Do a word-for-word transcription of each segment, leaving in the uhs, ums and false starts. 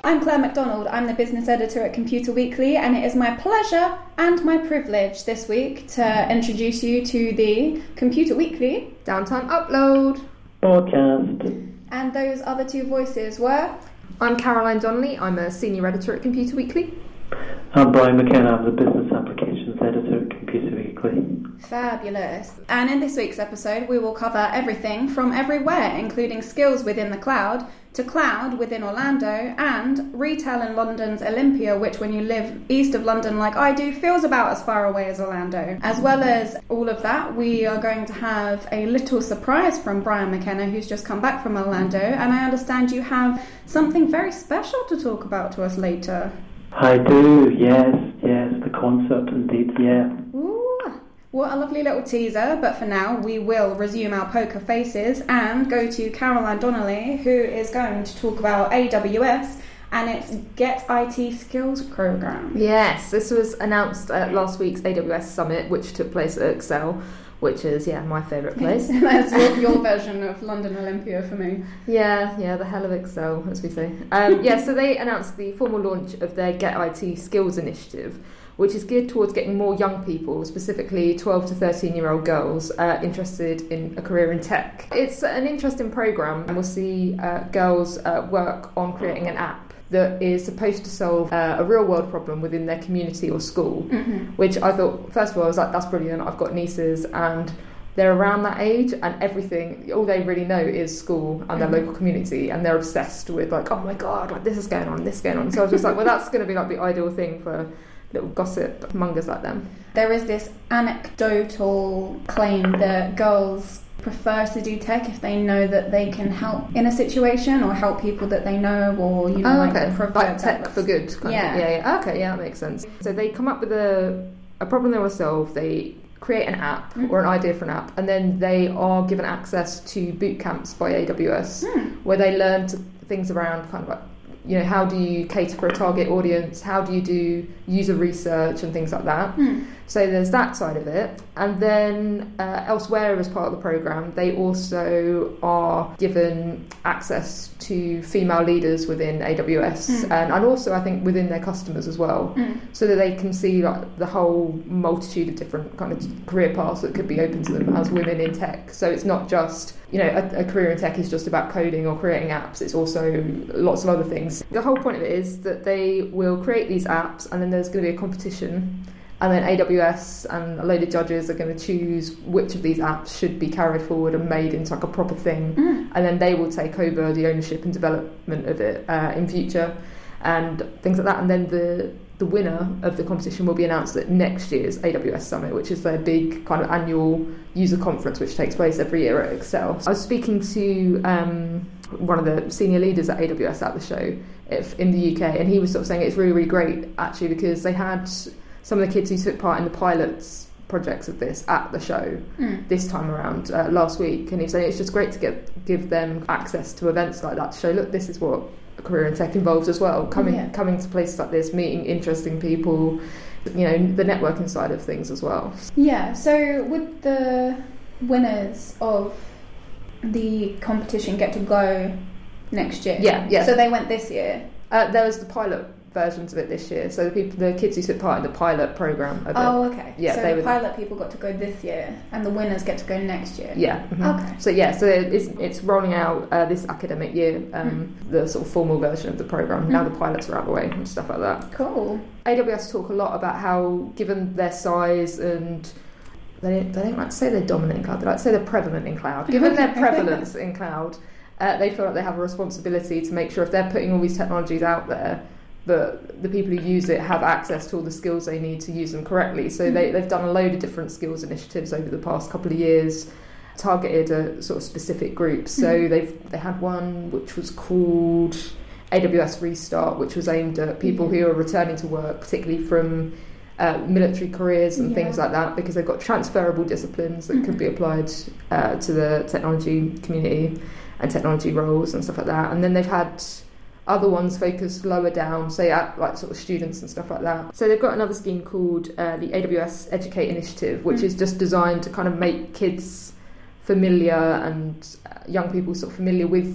I'm Claire MacDonald. I'm the business editor at Computer Weekly, and it is my pleasure and my privilege this week to introduce you to the Computer Weekly Downtime Upload podcast. And those other two voices were... I'm Caroline Donnelly. I'm a senior editor at Computer Weekly. I'm Brian McKenna. I'm the business applications editor at Computer Weekly. Fabulous. And in this week's episode, we will cover everything from everywhere, including skills within the cloud, to cloud within Orlando, and retail in London's Olympia, which when you live east of London like I do, feels about as far away as Orlando. As well as all of that, we are going to have a little surprise from Brian McKenna, who's just come back from Orlando, and I understand you have something very special to talk about to us later. I do, yes, yes, the concert indeed, yeah. Ooh. What a lovely little teaser, but for now we will resume our poker faces and go to Caroline Donnelly, who is going to talk about A W S and its Get I T Skills Programme. Yes, this was announced at last week's A W S Summit, which took place at Excel, which is, yeah, my favourite place. That's your, your version of London Olympia for me. Yeah, yeah, the hell of Excel, as we say. Um, yeah, so they announced the formal launch of their Get I T Skills initiative, which is geared towards getting more young people, specifically twelve to thirteen year old girls, uh, interested in a career in tech. It's an interesting programme, and we'll see uh, girls uh, work on creating an app that is supposed to solve uh, a real world problem within their community or school, mm-hmm. which I thought, first of all, I was like, that's brilliant. I've got nieces and they're around that age, and everything, all they really know is school and their mm-hmm. local community, and they're obsessed with like, oh my God, like this is going on, this is going on. So I was just like, well, that's going to be like the ideal thing for little gossip mongers like them. There is this anecdotal claim that girls prefer to do tech if they know that they can help in a situation or help people that they know, or, you know, oh, like okay. provide like tech for good. Kind yeah. Of. yeah, yeah. Okay, yeah, that makes sense. So they come up with a, a problem they want to solve, they create an app mm. or an idea for an app, and then they are given access to boot camps by A W S mm. where they learn to, things around kind of like, you know, how do you cater for a target audience, how do you do user research and things like that. Mm. So there's that side of it. And then uh, elsewhere as part of the programme, they also are given access to female leaders within A W S mm. and, and also I think within their customers as well, mm. so that they can see like the whole multitude of different kind of career paths that could be open to them as women in tech. So it's not just, you know, a, a career in tech is just about coding or creating apps. It's also lots of other things. The whole point of it is that they will create these apps, and then there's going to be a competition, and then A W S and a load of judges are going to choose which of these apps should be carried forward and made into like a proper thing, mm. and then they will take over the ownership and development of it uh, in future and things like that. And then the the winner of the competition will be announced at next year's A W S Summit, which is their big kind of annual user conference which takes place every year at Excel. I was speaking to um, one of the senior leaders at A W S at the show if, in the U K, and he was sort of saying it's really, really great actually, because they had some of the kids who took part in the pilots projects of this at the show mm. this time around uh, last week, and he was saying it's just great to get give them access to events like that to show, look, this is what a career in tech involves as well, coming yeah. coming to places like this, meeting interesting people, you know, the networking side of things as well. Yeah, so would the winners of the competition get to go next year? Yeah, yeah. So they went this year? Uh, there was the pilot versions of it this year, so the people, the kids who took part in the pilot program of oh it, okay yeah, so they the were pilot people got to go this year and the winners get to go next year. Yeah. Mm-hmm. Okay. So yeah, so it's it's rolling out uh, this academic year, um, mm. the sort of formal version of the program. Mm. Now the pilots are out of the way and stuff like that. Cool. A W S talk a lot about how, given their size and they don't, they don't like to say they're dominant in cloud, they like to say they're prevalent in cloud. Given their prevalence in cloud, uh, they feel like they have a responsibility to make sure if they're putting all these technologies out there, that the people who use it have access to all the skills they need to use them correctly. So they, they've done a load of different skills initiatives over the past couple of years, targeted at sort of specific groups. So they've they had one which was called A W S Restart, which was aimed at people who are returning to work, particularly from uh, military careers and yeah. things like that, because they've got transferable disciplines that mm-hmm. could be applied uh, to the technology community and technology roles and stuff like that. And then they've had other ones focused lower down, say at like sort of students and stuff like that. So they've got another scheme called uh, the A W S Educate Initiative, which mm. is just designed to kind of make kids familiar and uh, young people sort of familiar with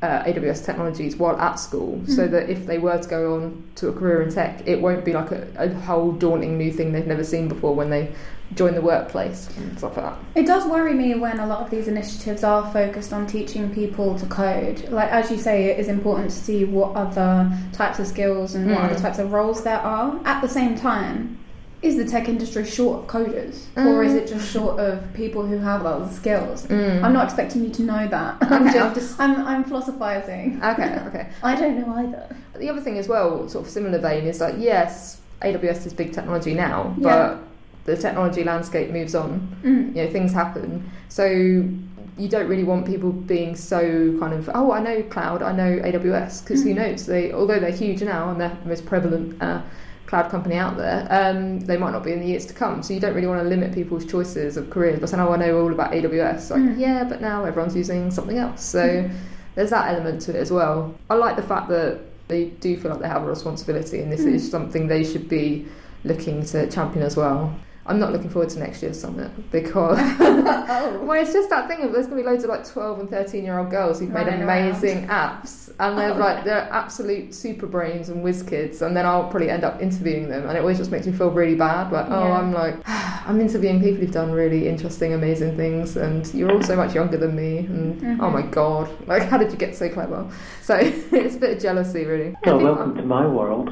uh, A W S technologies while at school, mm. so that if they were to go on to a career in tech, it won't be like a, a whole daunting new thing they've never seen before when they join the workplace and stuff like that. It does worry me when a lot of these initiatives are focused on teaching people to code. Like, as you say, it is important to see what other types of skills and mm. what other types of roles there are. At the same time, is the tech industry short of coders? Mm. Or is it just short of people who have other skills? Mm. I'm not expecting you to know that. Okay, I'm, just, I'm just... I'm, I'm philosophizing. Okay, okay. I don't know either. The other thing as well, sort of similar vein, is like, yes, A W S is big technology now, yeah. but the technology landscape moves on. Mm. You know, things happen. So you don't really want people being so kind of, oh, I know cloud, I know A W S, because mm. who knows? They, although they're huge now and they're the most prevalent uh, cloud company out there, um, they might not be in the years to come. So you don't really want to limit people's choices of careers by saying, oh, I know all about A W S. Like, mm. yeah, but now everyone's using something else. So mm. there's that element to it as well. I like the fact that they do feel like they have a responsibility, and this mm. is something they should be looking to champion as well. I'm not looking forward to next year's summit because oh. well, it's just that thing of there's going to be loads of like twelve and thirteen year old girls who've Running made amazing around. apps, and they're oh. like they're absolute super brains and whiz kids, and then I'll probably end up interviewing them, and it always just makes me feel really bad. Like, oh, yeah. I'm like I'm interviewing people who've done really interesting, amazing things, and you're all so much younger than me, and mm-hmm. oh my god, like how did you get so clever? So it's a bit of jealousy, really. Well, welcome to my world.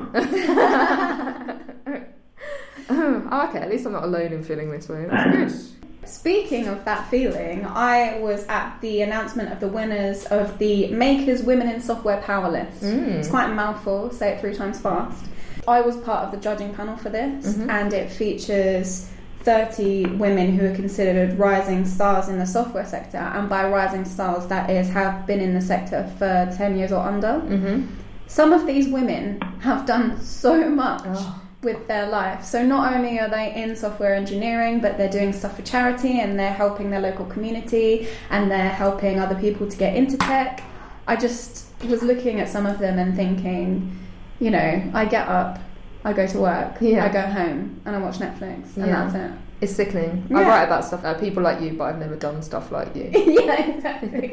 Oh, okay, at least I'm not alone in feeling this way. That's good. Speaking of that feeling, I was at the announcement of the winners of the Makers Women in Software Power List. Mm. It's quite a mouthful, say it three times fast. I was part of the judging panel for this, mm-hmm. and it features thirty women who are considered rising stars in the software sector, and by rising stars, that is, have been in the sector for ten years or under. Mm-hmm. Some of these women have done so much. Oh. with their life. So not only are they in software engineering, but they're doing stuff for charity, and they're helping their local community, and they're helping other people to get into tech. I just was looking at some of them and thinking, you know, I get up, I go to work, yeah. I go home, and I watch Netflix, and yeah. that's it. It's sickening. Yeah. I write about stuff, uh, people like you, but I've never done stuff like you. Yeah, exactly.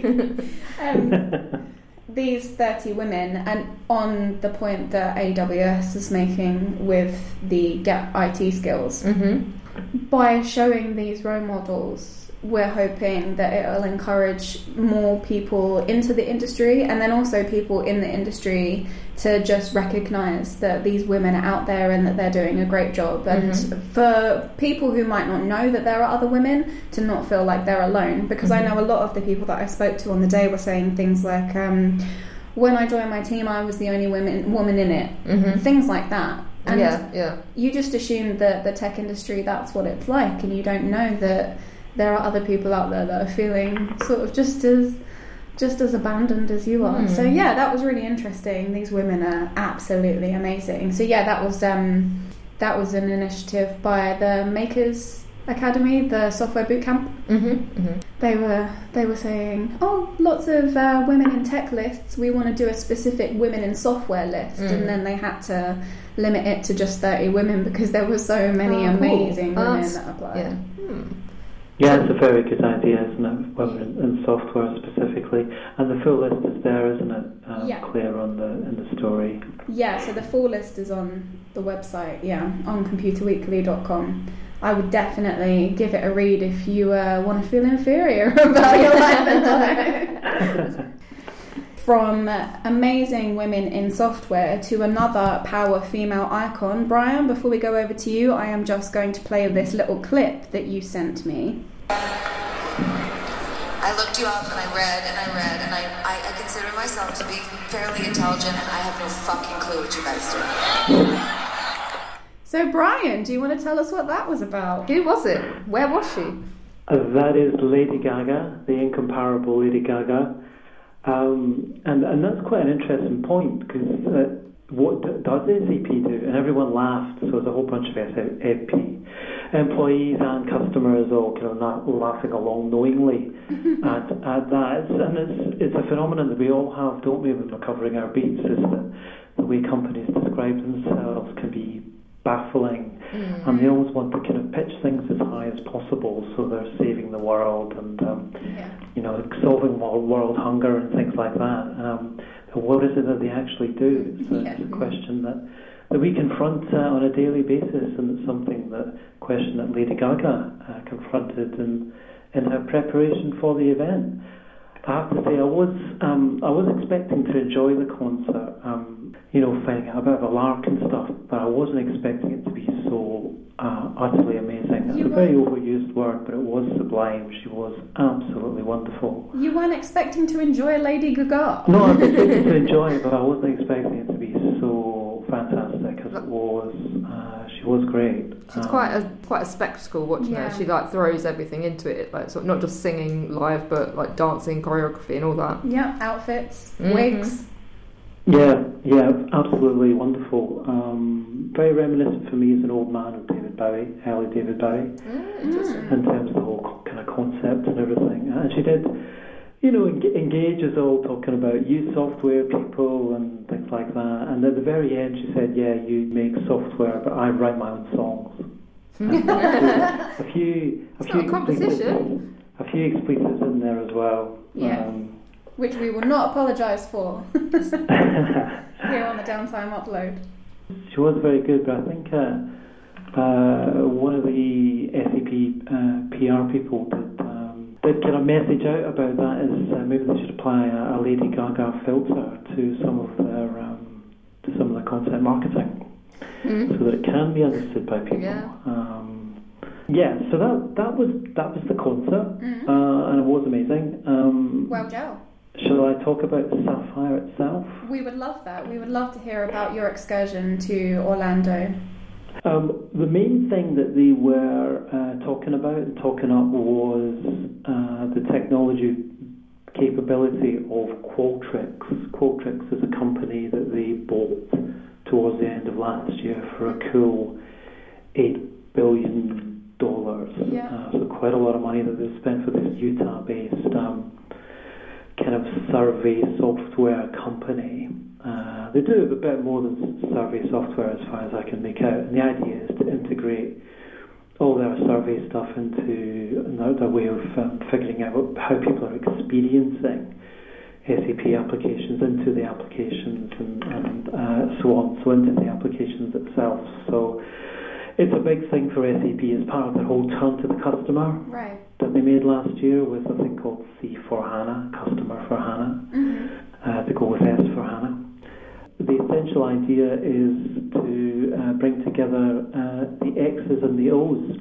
um, these thirty women, and on the point that A W S is making with the Get I T Skills, mm-hmm. by showing these role models, we're hoping that it'll encourage more people into the industry, and then also people in the industry to just recognise that these women are out there and that they're doing a great job, and mm-hmm. for people who might not know that there are other women to not feel like they're alone, because mm-hmm. I know a lot of the people that I spoke to on the day were saying things like, um, when I joined my team I was the only women, woman in it, mm-hmm. things like that. And yeah, yeah. you just assume that the tech industry, that's what it's like, and you don't know that there are other people out there that are feeling sort of just as just as abandoned as you are. Mm. So yeah, that was really interesting. These women are absolutely amazing. So yeah, that was um, that was an initiative by the Makers Academy, the software bootcamp. Mm-hmm, mm-hmm. They were they were saying, oh, lots of uh, women in tech lists. We want to do a specific women in software list, mm. and then they had to limit it to just thirty women because there were so many oh, amazing cool. women That's, that applied. Yeah. Hmm. Yeah, it's a very good idea, isn't it? Women in, in software specifically, and the full list is there, isn't it? Um, yeah. Clear on the in the story. Yeah, so the full list is on the website. Yeah, on computer weekly dot com. I would definitely give it a read if you uh, want to feel inferior about your life and life. From amazing women in software to another power female icon. Brian, before we go over to you, I am just going to play this little clip that you sent me. I looked you up and I read and I read and I, I, I consider myself to be fairly intelligent, and I have no fucking clue what you guys do. So Brian, do you want to tell us what that was about? Who was it? Where was she? Uh, that is Lady Gaga, the incomparable Lady Gaga. Um, and, and that's quite an interesting point, because uh, what d- does S A P do? And everyone laughed, so there's a whole bunch of S A P employees and customers all kind of not laughing along knowingly at, at that. It's, and it's, it's a phenomenon that we all have, don't we, when we're covering our beats, is that the way companies describe themselves can be baffling. mm. and they always want to kind of pitch things as high as possible, so they're saving the world and um, yeah. you know, solving world, world hunger and things like that. Um, but what is it that they actually do? It's a, yeah. it's a question that, that we confront uh, on a daily basis, and it's something that question that Lady Gaga uh, confronted in in her preparation for the event. I have to say, I was um, I was expecting to enjoy the concert, um, you know, finding out a bit of a lark and stuff, but I wasn't expecting it to be so uh, utterly amazing. It's you a very overused word, but it was sublime. She was absolutely wonderful. You weren't expecting to enjoy Lady Gaga? No, I was expecting to enjoy it, but I wasn't expecting it to be so fantastic as it was. Uh, she was great. She's um, quite a quite a spectacle watching yeah. her. She like throws everything into it, like sort of not just singing live, but like dancing, choreography, and all that. Yeah, outfits, mm-hmm. wigs. Yeah, yeah, absolutely wonderful. Um, very reminiscent for me as an old man of David Bowie, early David Bowie, mm, interesting. in terms of the whole kind of concept and everything. And she did, you know, engage us all talking about use software people and things like that. And at the very end, she said, "Yeah, you make software, but I write my own songs." And a few, a it's few not a competition. A few expletives in there as well. Yeah. Um, Which we will not apologise for here on the Downtime Upload. She was very good, but I think uh, uh, one of the S A P uh, P R people did, um, did get a message out about that, is uh, maybe they should apply a, a Lady Gaga filter to some of their um, to some of the content marketing, mm. so that it can be understood by people. Yeah. Um, yeah, so that that was that was the concert, mm. uh, and it was amazing. Um, well, Joe. Shall I talk about Sapphire itself? We would love that. We would love to hear about your excursion to Orlando. Um, the main thing that they were uh, talking about and talking up was uh, the technology capability of Qualtrics. Qualtrics is a company that they bought towards the end of last year for a cool eight billion dollars. Yeah. Uh, so quite a lot of money that they've spent for this Utah-based um, kind of survey software company. Uh, they do a bit more than survey software as far as I can make out, and the idea is to integrate all their survey stuff into another way of um, figuring out how people are experiencing S A P applications into the applications and, and uh, so on, so into the applications itself. So it's a big thing for S A P as part of their whole turn to the customer. Right. That they made last year with a thing called C for HANA, Customer for HANA, mm-hmm. uh, to go with S for HANA. The essential idea is to uh, bring together uh, the X's and the O's.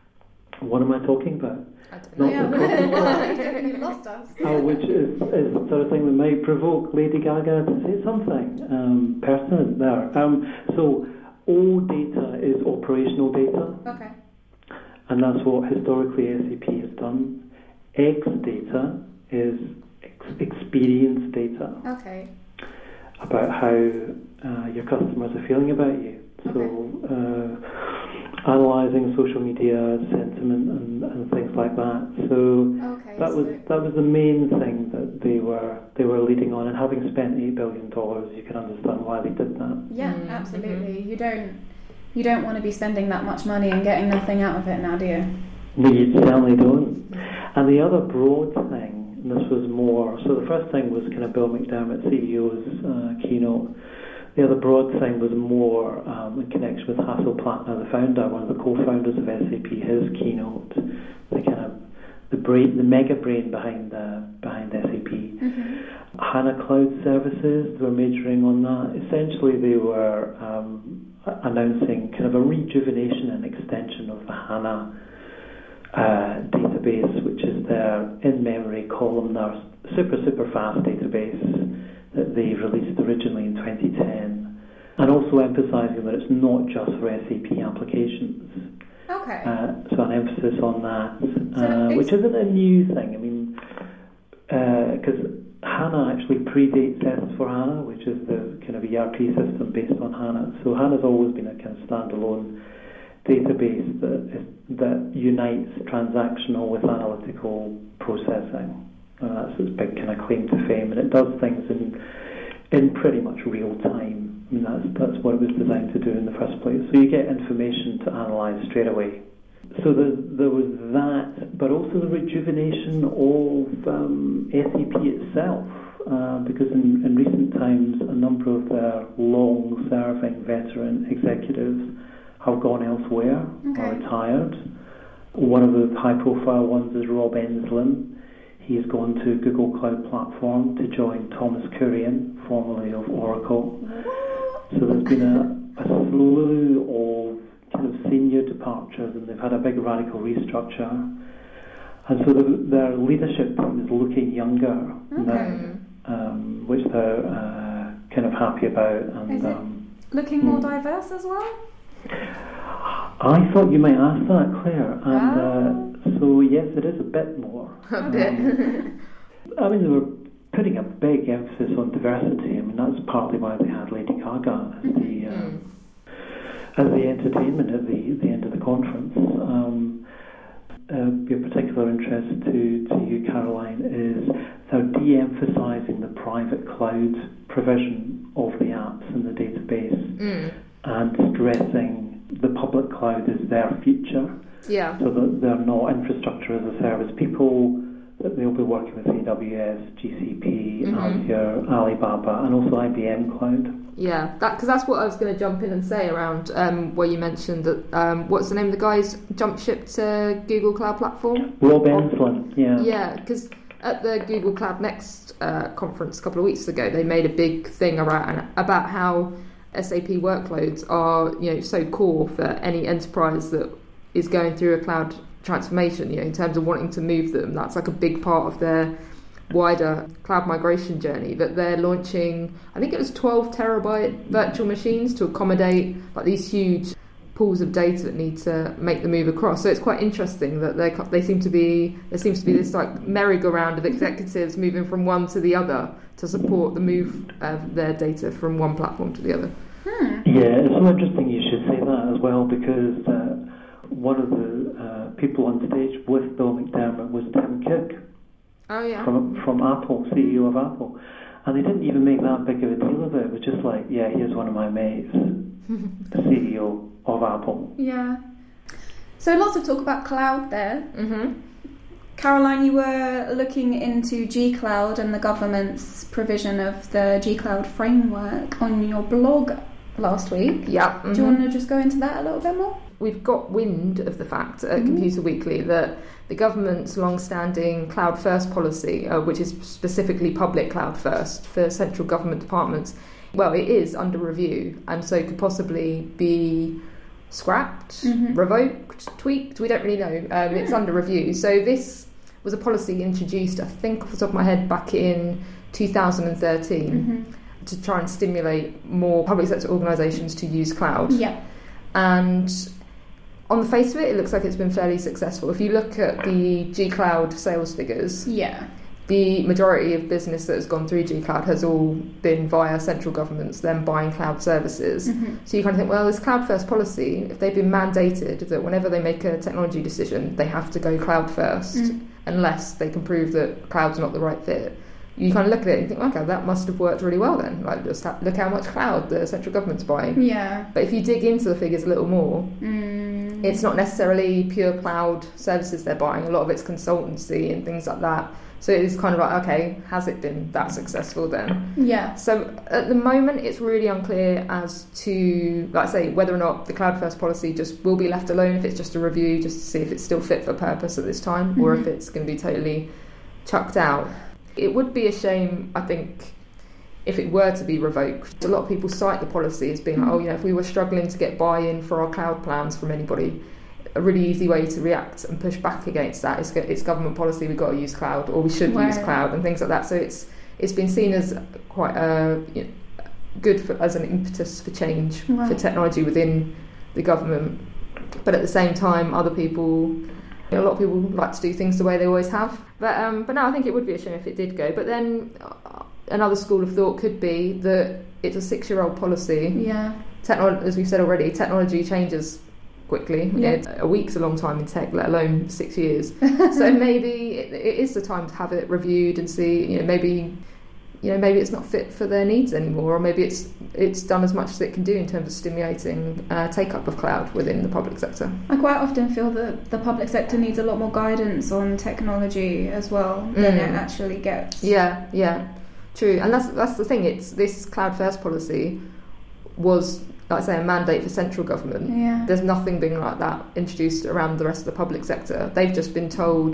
What am I talking about? I don't know. Not yeah. You lost us. Uh, which is, is the sort of thing that might provoke Lady Gaga to say something um, pertinent there. Um, so O data is operational data. Okay. And that's what historically S A P has done. X data is ex- experience data. Okay. About how uh, your customers are feeling about you. Okay. So, uh, analysing social media sentiment and, and things like that. So okay, that so was that was the main thing that they were they were leading on. And having spent eight billion dollars, you can understand why they did that. Yeah, mm-hmm. absolutely. You don't. You don't want to be spending that much money and getting nothing out of it now, do you? No, you certainly don't. And the other broad thing, and this was more, so the first thing was kind of Bill McDermott, C E O's uh, keynote. The other broad thing was more um, in connection with Hassel Plattner, the founder, one of the co-founders of S A P, his keynote, the kind of the brain, the mega brain behind uh, behind S A P. Mm-hmm. HANA Cloud Services, they were majoring on that. Essentially, they were um, announcing kind of a rejuvenation and extension of the HANA uh, database, which is their in-memory columnar, super, super fast database that they released originally in twenty ten, and also emphasising that it's not just for S A P applications. Okay. Uh, so an emphasis on that, so uh, which isn't a new thing. I mean, because uh, HANA actually predates S four HANA, which is the kind of E R P system based on HANA. So HANA's always been a kind of standalone database that is, that unites transactional with analytical processing. Uh, that's its big kind of claim to fame, and it does things in in pretty much real time. I mean, that's, that's what it was designed to do in the first place. So you get information to analyse straight away. So there, there was that, but also the rejuvenation of um, S A P itself, uh, because in, in recent times a number of their long-serving veteran executives have gone elsewhere, okay. or retired. One of the high-profile ones is Rob Enslin. He's gone to Google Cloud Platform to join Thomas Kurian, formerly of Oracle. So there's been a, a slew of kind of senior departures, and they've had a big radical restructure. And so the, their leadership team is looking younger okay. now, um, which they're uh, kind of happy about. And is it um, looking more hmm. diverse as well? I thought you might ask that, Claire. And ah. uh, so yes, it is a bit more. A um, bit. I mean, they were putting a big emphasis on diversity. I mean, that's partly why they had Lady Gaga as the um, as the entertainment at the the end of the conference. Um, uh, be of particular interest to to you, Caroline, is they're de-emphasising the private cloud provision of the apps and the database, mm. and stressing the public cloud is their future. Yeah. So that they're not infrastructure as a service people, that they'll be working with A W S, G C P, mm-hmm. Azure, Alibaba, and also I B M Cloud. Yeah, that because that's what I was going to jump in and say around um, where you mentioned that. Um, what's the name of the guys jumped ship to Google Cloud Platform? Rob Enslin, yeah. Yeah, because at the Google Cloud Next uh, conference a couple of weeks ago, they made a big thing around about how S A P workloads are, you know, so core for any enterprise that is going through a cloud transformation, you know, in terms of wanting to move them. That's like a big part of their wider cloud migration journey, that they're launching, I think it was twelve terabyte virtual machines to accommodate like these huge pools of data that need to make the move across. So it's quite interesting that they they seem to be there seems to be this like merry-go-round of executives moving from one to the other to support the move of their data from one platform to the other. Hmm. Yeah, it's so interesting you should say that as well, because uh, one of the uh, people on stage with Bill McDermott was Tim Cook. Oh yeah. From from Apple, C E O of Apple, and they didn't even make that big of a deal of it. It was just like, yeah, here's one of my mates, the C E O of Apple. Yeah. So lots of talk about cloud there. Mm-hmm. Caroline, you were looking into G Cloud and the government's provision of the G Cloud framework on your blog last week. Yeah. Mm-hmm. Do you want to just go into that a little bit more? We've got wind of the fact at mm-hmm. Computer Weekly that the government's long-standing cloud first policy, uh, which is specifically public cloud first for central government departments, well, it is under review, and so could possibly be scrapped, mm-hmm. revoked, tweaked. We don't really know. Um, it's under review. So this was a policy introduced, I think, off the top of my head, back in two thousand thirteen mm-hmm. to try and stimulate more public sector organisations to use cloud. Yeah. And on the face of it, it looks like it's been fairly successful. If you look at the G Cloud sales figures, yeah, the majority of business that has gone through G Cloud has all been via central governments, then buying cloud services. Mm-hmm. So you kind of think, well, this cloud first policy, if they've been mandated that whenever they make a technology decision, they have to go cloud first, mm-hmm. unless they can prove that cloud's not the right fit. You kind of look at it and think, okay, that must have worked really well then. Like, just ha- look how much cloud the central government's buying. Yeah. But if you dig into the figures a little more, mm. it's not necessarily pure cloud services they're buying. A lot of it's consultancy and things like that. So it's kind of like, okay, has it been that successful then? Yeah. So at the moment, it's really unclear as to, like I say, whether or not the cloud first policy just will be left alone if it's just a review, just to see if it's still fit for purpose at this time, mm-hmm. or if it's going to be totally chucked out. It would be a shame, I think, if it were to be revoked. A lot of people cite the policy as being like, oh, you know, if we were struggling to get buy-in for our cloud plans from anybody, a really easy way to react and push back against that is it's government policy, we've got to use cloud, or we should wow. use cloud, and things like that. So it's it's been seen as quite a, you know, good for, as an impetus for change wow. for technology within the government. But at the same time, other people... A lot of people like to do things the way they always have. But um, but no, I think it would be a shame if it did go. But then uh, another school of thought could be that it's a six-year-old policy. Yeah. Techno- as we've said already, technology changes quickly. Yeah. It's, a week's a long time in tech, let alone six years. So maybe it, it is the time to have it reviewed and see, you know, maybe you know, maybe it's not fit for their needs anymore, or maybe it's it's done as much as it can do in terms of stimulating uh, take-up of cloud within the public sector. I quite often feel that the public sector needs a lot more guidance on technology as well than Mm. it actually gets. Yeah, yeah, true. And that's that's the thing. It's this cloud first policy was, like I say, a mandate for central government. Yeah. There's nothing being like that introduced around the rest of the public sector. They've just been told,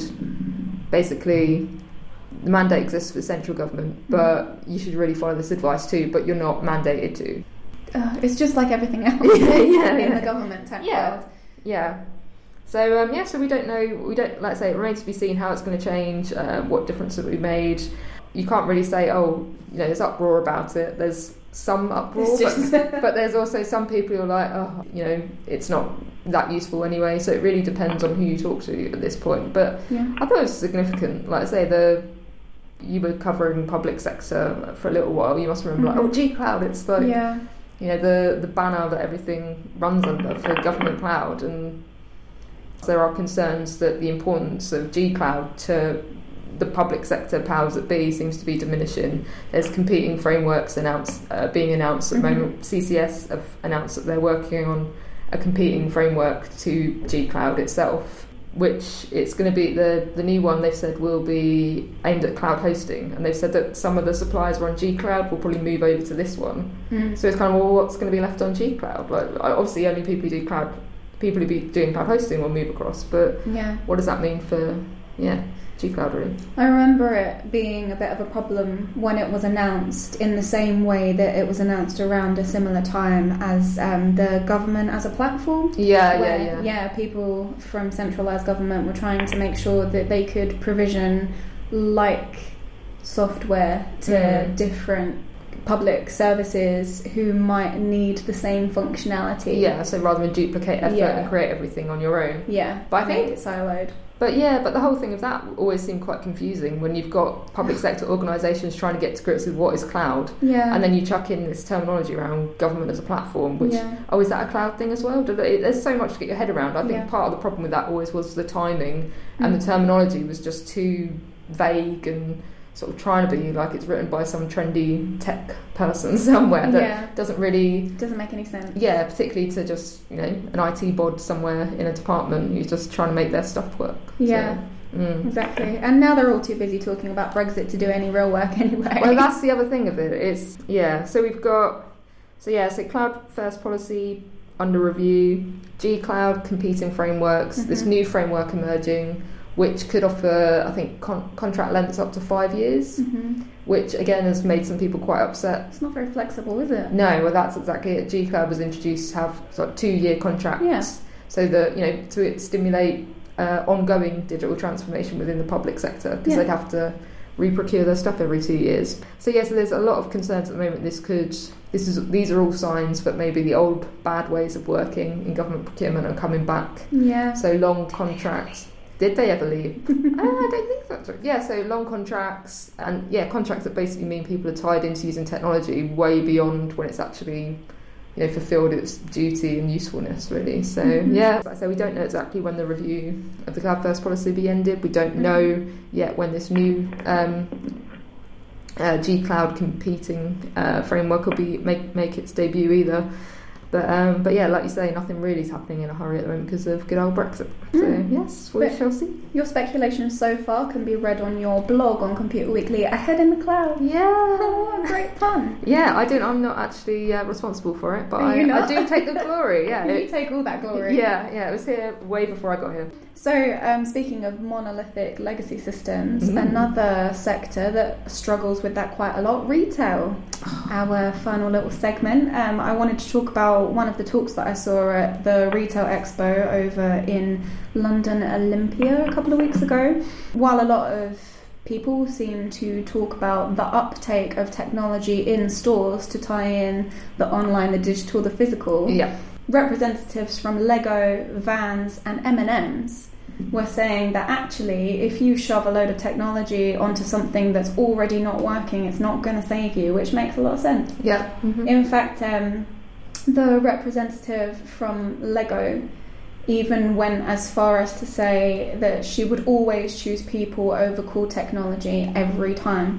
basically, the mandate exists for central government, but you should really follow this advice too, but you're not mandated to. Uh, it's just like everything else Yeah, yeah, in yeah. the government tech Yeah. world. Yeah. So um, yeah, so we don't know. We don't, like I say, it remains to be seen how it's going to change, uh, what difference it will be made. You can't really say, oh, you know, there's uproar about it. There's some uproar, It's just- but, but there's also some people who are like, oh, you know, it's not that useful anyway. So it really depends on who you talk to at this point. But Yeah. I thought it was significant. Like I say, the you were covering public sector for a little while. You must remember, Mhm. like, oh, G Cloud. It's like, Yeah. you know, the the banner that everything runs under for government cloud, and there are concerns that the importance of G Cloud to the public sector powers that be seems to be diminishing. There's competing frameworks announced uh, being announced at the Mhm. moment. C C S have announced that they're working on a competing framework to G Cloud itself, which it's going to be the the new one. They've said will be aimed at cloud hosting, and they've said that some of the suppliers who are on G Cloud will probably move over to this one. Mm. So it's kind of, well, what's going to be left on G Cloud? Like, obviously, only people who do cloud, people who be doing cloud hosting will move across. But Yeah. what does that mean for, yeah, G Cloud really? I remember it being a bit of a problem when it was announced, in the same way that it was announced around a similar time as um, the government as a platform. Yeah, where, yeah, yeah. people from centralised government were trying to make sure that they could provision like software to Mm. different public services who might need the same functionality. Yeah, so rather than duplicate effort Yeah. and create everything on your own. Yeah, But I make think- it siloed. But yeah, but the whole thing of that always seemed quite confusing when you've got public sector organisations trying to get to grips with what is cloud, Yeah. and then you chuck in this terminology around government as a platform, which, Yeah. oh, is that a cloud thing as well? Do they, there's so much to get your head around. I think Yeah. part of the problem with that always was the timing, and Mm. the terminology was just too vague and sort of trying to be like it's written by some trendy tech person somewhere that Yeah. doesn't really, Doesn't make any sense. yeah, particularly to just, you know, an I T bod somewhere in a department who's just trying to make their stuff work. Yeah. So, mm. Exactly. And now they're all too busy talking about Brexit to do any real work anyway. Well, that's the other thing of it. It's, yeah, so we've got, so yeah, so cloud first policy under review, G Cloud competing frameworks, this Mhm. new framework emerging, which could offer, I think, con- contract lengths up to five years, Mhm. which again has made some people quite upset. It's not very flexible, is it? No, well, that's exactly it. G Cloud was introduced to have sort of two-year contracts, Yeah. so that, you know, to stimulate uh, ongoing digital transformation within the public sector, because Yeah. they'd have to re-procure their stuff every two years. So yeah, so there's a lot of concerns at the moment. This could, this is, these are all signs that maybe the old bad ways of working in government procurement are coming back. Yeah. So long contracts. Did they ever leave? uh, I don't think that's right. Yeah, so long contracts, and yeah, contracts that basically mean people are tied into using technology way beyond when it's actually, you know, fulfilled its duty and usefulness, really. So Mhm. yeah, like I say, we don't know exactly when the review of the Cloud First policy will be ended. We don't Mhm. know yet when this new um, uh, G Cloud competing uh, framework will be make make its debut either. But um, but yeah, like you say, nothing really is happening in a hurry at the moment because of good old Brexit. So Mm. yes, we But- shall see. Your speculations so far can be read on your blog on Computer Weekly, Ahead in the Cloud. Yeah. Oh, what great fun. Yeah, I don't. I'm not actually uh, responsible for it, but Are I, you not? I do take the glory. Yeah, You it- take all that glory. yeah, yeah. It was here way before I got here. So, um, speaking of monolithic legacy systems, Mm. another sector that struggles with that quite a lot, retail. Our final little segment. Um, I wanted to talk about one of the talks that I saw at the Retail Expo over in London Olympia a couple of weeks ago. While a lot of people seem to talk about the uptake of technology in stores to tie in the online, the digital, the physical, Yeah. representatives from Lego, Vans and M and M's were saying that actually if you shove a load of technology onto something that's already not working, it's not going to save you, which makes a lot of sense. Yeah. Mhm. In fact, um, the representative from Lego even went as far as to say that she would always choose people over cool technology every time.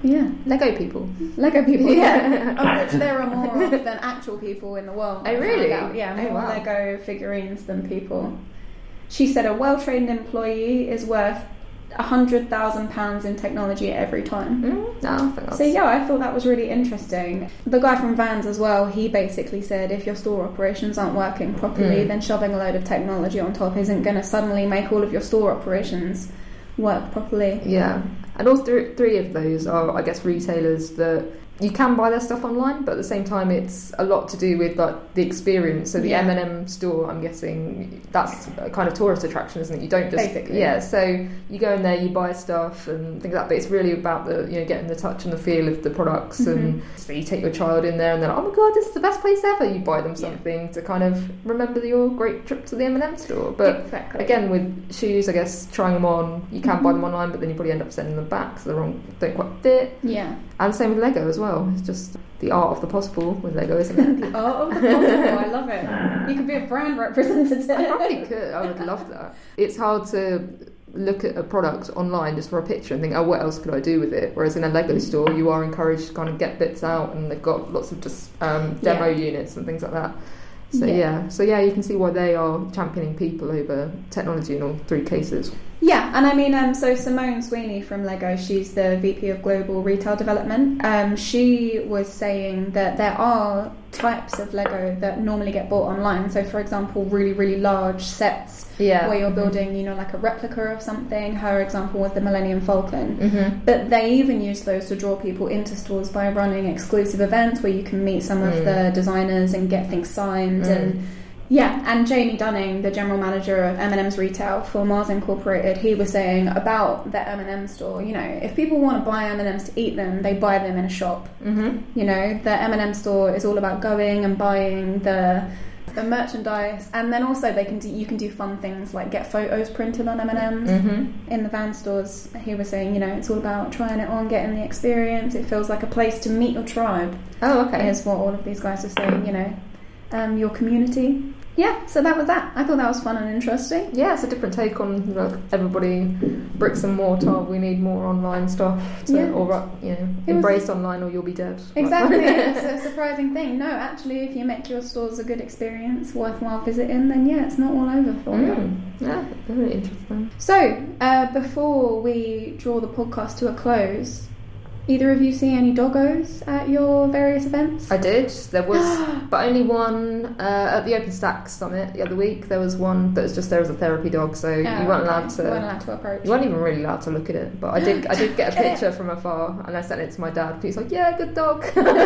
Yeah. Lego people. Lego people, yeah. Yeah. Of which there are more of than actual people in the world. Oh, I found really? out. Yeah, Oh, more wow. Lego figurines than people. She said a well-trained employee is worth one hundred thousand pounds in technology every time. Mm, no, I think that's... So yeah, I thought that was really interesting. The guy from Vans as well, he basically said if your store operations aren't working properly, Mm. then shoving a load of technology on top isn't going to suddenly make all of your store operations work properly. Yeah, and all th- three of those are, I guess, retailers that you can buy their stuff online, but at the same time it's a lot to do with like the experience. So the Yeah. M and M store, I'm guessing that's a kind of tourist attraction, isn't it? You don't just Basically. yeah. So you go in there, you buy stuff and things like that, but it's really about the you know getting the touch and the feel of the products. Mm-hmm. And so you take your child in there, and they're like, oh my god, this is the best place ever. You buy them Yeah. something to kind of remember your great trip to the M and M store. But Exactly. again, with shoes, I guess trying them on, you can buy them online, but then you probably end up sending them back because they're wrong, don't quite fit. Yeah. And same with Lego as well. It's just the art of the possible with Lego, isn't it? The art of the possible, I love it. You could be a brand representative. I probably could. I would love that. It's hard to look at a product online just for a picture and think, oh, what else could I do with it? Whereas in a Lego store, you are encouraged to kind of get bits out, and they've got lots of just um, demo Yeah. units and things like that. So Yeah. yeah. so yeah, you can see why they are championing people over technology in all three cases. Yeah, and I mean, um, so Simone Sweeney from Lego, she's the V P of Global Retail Development. Um, she was saying that there are types of Lego that normally get bought online. So, for example, really, really large sets Yeah, where you're building, you know, like a replica of something. Her example was the Millennium Falcon. Mm-hmm. But they even use those to draw people into stores by running exclusive events where you can meet some of Mm. the designers and get things signed. Mm. And yeah, and Jamie Dunning, the general manager of M and M's retail for Mars Incorporated, he was saying about the M and M store, you know, if people want to buy M and M's to eat them, they buy them in a shop. Mm-hmm. You know, the M and M store is all about going and buying the the merchandise, and then also they can do, you can do fun things like get photos printed on M and M's. Mm-hmm. In the van stores, he was saying, you know, it's all about trying it on, getting the experience. It feels like a place to meet your tribe. Oh, okay. Is what all of these guys are saying, you know, um, your community. Yeah, so that was that. I thought that was fun and interesting. Yeah, it's a different take on like, everybody bricks and mortar. We need more online stuff to, Yeah. or uh, you know, It was- embrace online or you'll be dead. Exactly. It's a surprising thing. No, actually, if you make your stores a good experience, worthwhile visiting, then yeah, it's not all over for you. Mm. Yeah, very interesting. So, uh, before we draw the podcast to a close, either of you see any doggos at your various events? I did. There was, but only one uh, at the OpenStack Summit the other week. There was one that was just there as a therapy dog, so Oh, you weren't allowed okay. to. You weren't allowed to approach. You weren't even really allowed to look at it, but I did. I did get a Get it. picture from afar, and I sent it to my dad. He's like, "Yeah, good dog."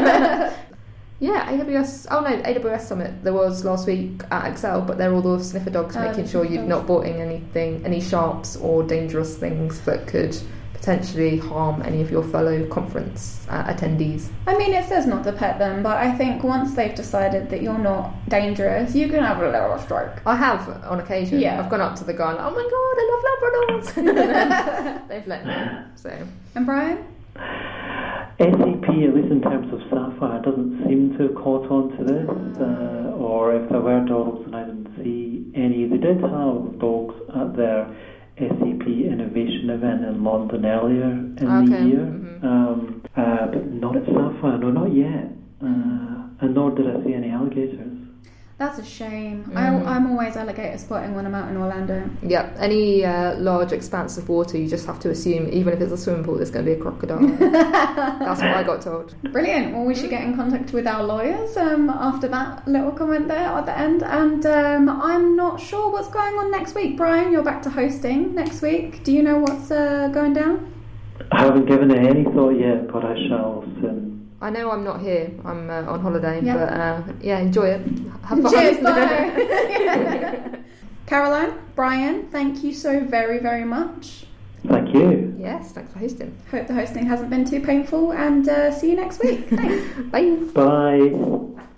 Yeah, A W S. Oh no, A W S Summit. There was last week at Excel, but they're all the sniffer dogs, Oh, making sure sniffer you've dogs. not brought in anything, any sharps or dangerous things that could potentially harm any of your fellow conference uh, attendees. I mean, it says not to pet them, but I think once they've decided that you're not dangerous, you can have a little stroke. I have on occasion. Yeah. I've gone up to the guy and oh my god, I love Labradors. They've let me. So And Brian? S A P, at least in terms of Sapphire, doesn't seem to have caught on to this, uh, or if there were dogs and I didn't see any. They did have dogs at their S A P Innovation event in London earlier in the Okay. year, Mhm. um, uh, but not at Sapphire, no, not yet. Uh, and nor did I see any alligators. That's a shame. Mm. I, I'm always alligator spotting when I'm out in Orlando. yeah, any uh, large expanse of water, you just have to assume, even if it's a swimming pool, there's going to be a crocodile. That's what I got told. Brilliant. Well, we should get in contact with our lawyers um, after that little comment there at the end. And um, I'm not sure what's going on next week. Brian, you're back to hosting next week. Do you know what's uh, going down? I haven't given it any thought yet, but I shall soon. I know I'm not here. I'm uh, on holiday, Yeah. but uh, yeah, enjoy it. Have fun. Cheers, bye. Caroline, Brian, thank you so very, very much. Thank you. Yes, thanks for hosting. Hope the hosting hasn't been too painful, and uh, see you next week. Thanks. Bye. Bye.